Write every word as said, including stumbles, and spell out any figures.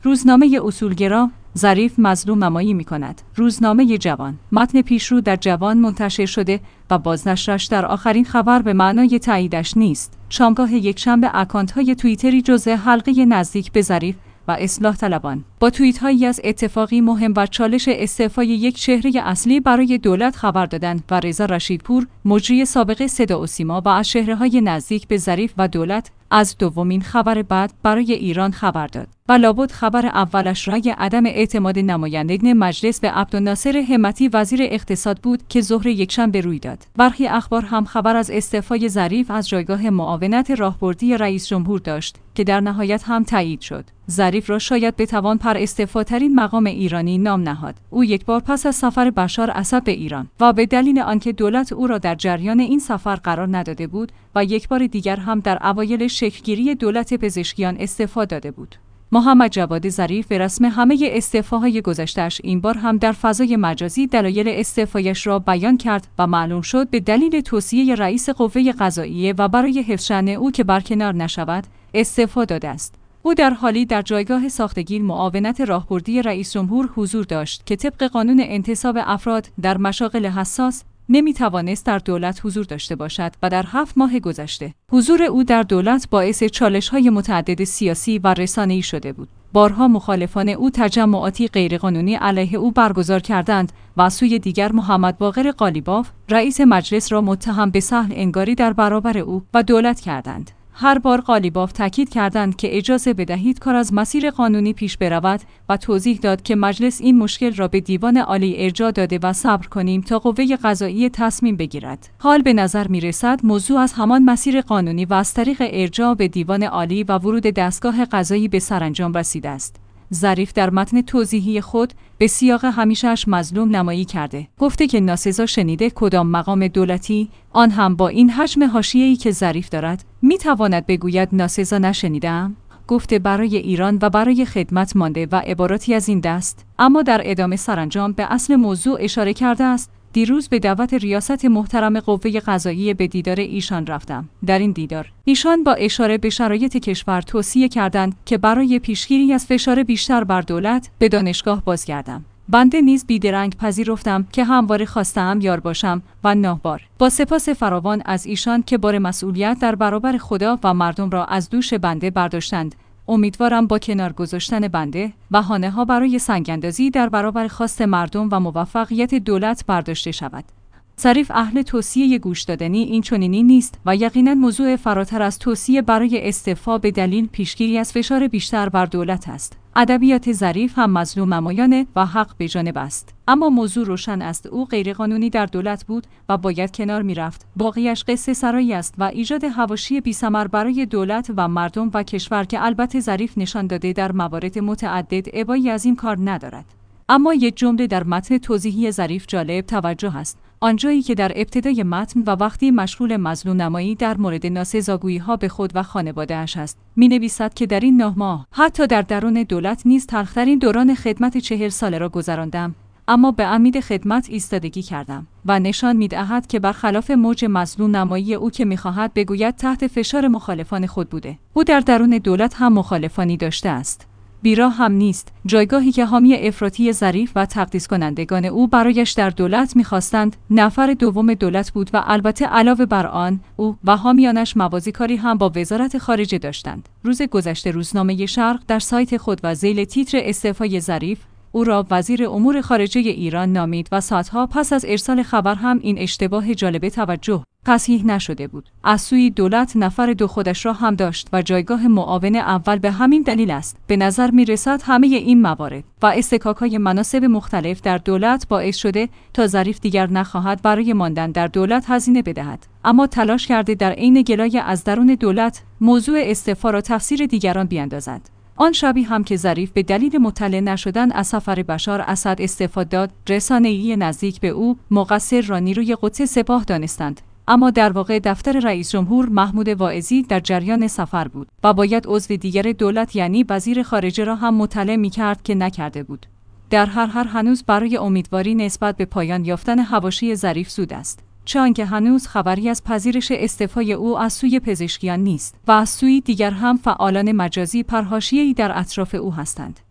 روزنامه اصولگرا، ظریف مظلوم نمایی می‌کند. روزنامه جوان. متن پیشرو در جوان منتشر شده و بازنشرش در آخرین خبر به معنای تاییدش نیست. شامگاه یکشنبه اکانت‌های توییتری جزء حلقه نزدیک به ظریف و اصلاح طلبان با توییت‌هایی از اتفاقی مهم و چالش استعفای یک چهره اصلی برای دولت خبر دادند و رضا رشیدپور، مجری سابق صدا و سیما و از چهره‌های نزدیک به ظریف و دولت، از دومین خبر بد برای ایران خبر داد و لابد خبر اولش رای عدم اعتماد نمایندگان مجلس به عبدالناصر همتی وزیر اقتصاد بود که ظهر یکشنبه روی داد. برخی اخبار هم خبر از استعفای ظریف از جایگاه معاونت راهبردی رئیس جمهور داشت که در نهایت هم تایید شد. ظریف را شاید بتوان پر استعفاترین مقام ایرانی نام نهاد. او یک بار پس از سفر بشار اسد به ایران و به دلیل آنکه دولت او را در جریان این سفر قرار نداده بود و یک بار دیگر هم در اوایل شکلگیری دولت پزشکیان استعفا داده بود. محمد جواد ظریف به رسم همه استعفاهای گذشته‌اش این بار هم در فضای مجازی دلایل استعفایش را بیان کرد و معلوم شد به دلیل توصیه رئیس قوه قضاییه و برای حفظ شأن او که برکنار نشود استعفا داده است. او در حالی در جایگاه ساختگی معاونت راهبردی رئیس جمهور حضور داشت که طبق قانون انتصاب افراد در مشاغل حساس نمی توانست در دولت حضور داشته باشد و در هفت ماه گذشته حضور او در دولت باعث چالش‌های متعدد سیاسی و رسانه‌ای شده بود. بارها مخالفان او تجمعاتی غیرقانونی علیه او برگزار کردند و از سوی دیگر محمد باقر قالیباف رئیس مجلس را متهم به سهل انگاری در برابر او و دولت کردند. هر بار قالیباف تاکید کردند که اجازه بدهید کار از مسیر قانونی پیش برود و توضیح داد که مجلس این مشکل را به دیوان عالی ارجاع داده و صبر کنیم تا قوه قضاییه تصمیم بگیرد. حال به نظر می رسد موضوع از همان مسیر قانونی و از طریق ارجاع به دیوان عالی و ورود دستگاه قضایی به سرانجام رسیده است. ظریف در متن توضیحی خود به سیاق همیشه‌اش مظلوم نمایی کرده. گفته که ناسزا شنیده کدام مقام دولتی، آن هم با این حجم حاشیه‌ای که ظریف دارد، می‌تواند بگوید ناسزا نشنیدم؟ گفته برای ایران و برای خدمت مانده و عباراتی از این دست، اما در ادامه سرانجام به اصل موضوع اشاره کرده است. دیروز به دعوت ریاست محترم قوه قضاییه به دیدار ایشان رفتم. در این دیدار ایشان با اشاره به شرایط کشور توصیه کردند که برای پیشگیری از فشار بیشتر بر دولت به دانشگاه بازگردم. بنده نیز بیدرنگ پذیرفتم که همواره خواستم یار باشم و نهبار. با سپاس فراوان از ایشان که بار مسئولیت در برابر خدا و مردم را از دوش بنده برداشتند. امیدوارم با کنار گذاشتن بنده بهانه‌ها برای سنگ‌اندازی در برابر خواست مردم و موفقیت دولت برداشته شود. ظریف اهل توصیه گوش دادنی این چنینی نیست و یقینا موضوع فراتر از توصیه برای استعفا به دلیل پیشگیری از فشار بیشتر بر دولت است. ادبیات ظریف هم مظلوم نمایانه و حق به جانب است، اما موضوع روشن است. او غیرقانونی در دولت بود و باید کنار میرفت. باقیش قصه سرایی است و ایجاد حواشی بی‌ثمر برای دولت و مردم و کشور که البته ظریف نشان داده در موارد متعدد ابایی از این کار ندارد. اما یک جمله در متن توضیحی ظریف جالب توجه است. آنجایی که در ابتدای متن و وقتی مشغول مظلوم نمایی در مورد ناسزاگویی‌ها به خود و خانواده‌اش است، می‌نویسد که در این نه ماه حتی در درون دولت نیز تلخ‌ترین دوران خدمت چهل ساله را گذراندم، اما به امید خدمت ایستادگی کردم و نشان می‌دهد که برخلاف موج مظلوم نمایی او که می‌خواهد بگوید تحت فشار مخالفان خود بوده، او در درون دولت هم مخالفانی داشته است. بیراه هم نیست. جایگاهی که حامی افراطی ظریف و تقدیس کنندگان او برایش در دولت می‌خواستند، نفر دوم دولت بود و البته علاوه بر آن او و حامیانش موازی کاری هم با وزارت خارجه داشتند. روز گذشته روزنامه شرق در سایت خود و ذیل تیتر استعفای ظریف او را وزیر امور خارجه ایران نامید و ساعتها پس از ارسال خبر هم این اشتباه جالب توجه تصحیح نشده بود. از سوی دولت نفر دو خودش را هم داشت و جایگاه معاون اول به همین دلیل است. به نظر می رسد همه این موارد و استکاک‌های مناصب مختلف در دولت باعث شده تا ظریف دیگر نخواهد برای ماندن در دولت هزینه بدهد، اما تلاش کرده در عین گلایه از درون دولت موضوع استعفا را تفسیر دیگران بیاندازد. آن شبی هم که ظریف به دلیل مطلع نشدن از سفر بشار اسد استعفا داد، رسانه‌ای نزدیک به او مقصر را نیروی قدس سپاه دانستند، اما در واقع دفتر رئیس جمهور محمود واعظی در جریان سفر بود و باید عضو دیگر دولت یعنی وزیر خارجه را هم مطلع می‌کرد که نکرده بود. در هر حال هنوز برای امیدواری نسبت به پایان یافتن حواشی ظریف زود است. چه آنکه هنوز خبری از پذیرش استعفای او از سوی پزشکیان نیست و از سوی دیگر هم فعالان مجازی پرحاشیه‌ای در اطراف او هستند.